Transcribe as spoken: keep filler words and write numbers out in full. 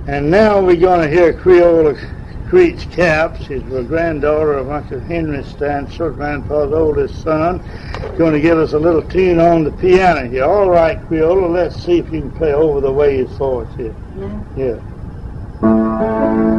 And now we're going to hear Creola Creech Capps. She's the granddaughter of Uncle Henry Stansel, Grandpa's oldest son. Going to give us a little tune on the piano here. All right, Creola, let's see if you can play Over the Waves for us here. Yeah. Yeah.